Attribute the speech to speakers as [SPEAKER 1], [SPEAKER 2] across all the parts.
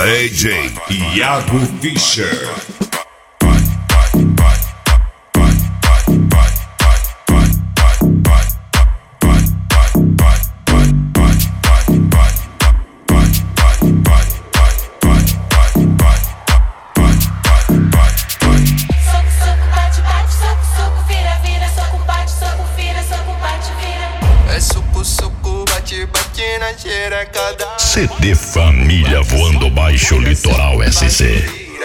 [SPEAKER 1] DJ Iago Fischer.
[SPEAKER 2] CD Família voando baixo litoral SC.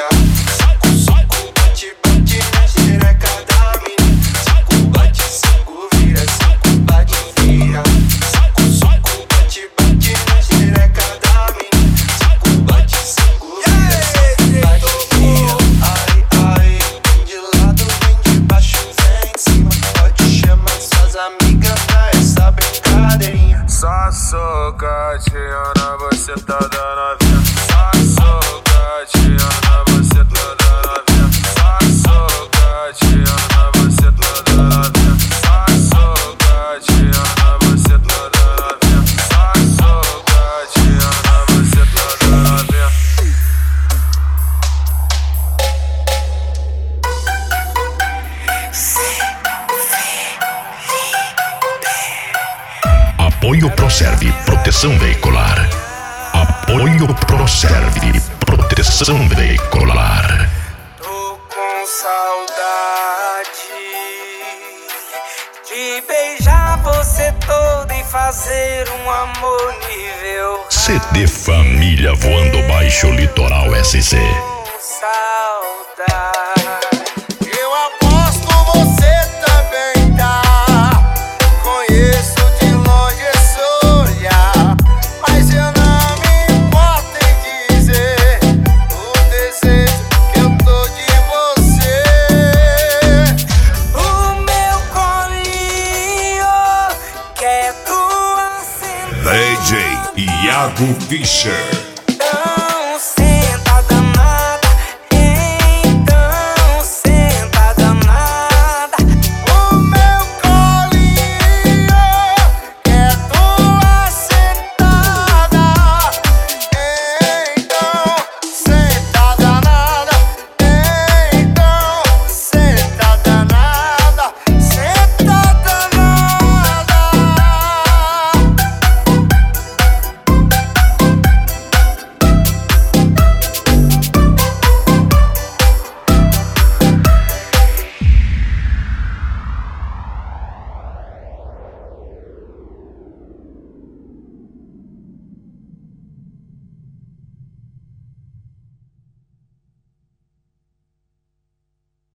[SPEAKER 3] Socatiana, você tá dando a vinha. Socatiana, você tá dando a vinha. Socatiana, você tá dando a vinha. Socatiana, você tá dando a vinha. Socatiana, você tá dando a vinha.
[SPEAKER 2] Apoio Proserve Proteção Veicular. Apoio Proserve Proteção Veicular.
[SPEAKER 4] Tô com saudade de beijar você toda e fazer um amor nível.
[SPEAKER 2] CD Família voando baixo litoral SC.
[SPEAKER 4] Com saudade.
[SPEAKER 5] Eu aposto você também tá. Conheço de longe esse olhar, mas eu não me importo em dizer o desejo que eu tô de você.
[SPEAKER 4] O meu colinho quer tua cintura.
[SPEAKER 1] DJ Iago Fischer.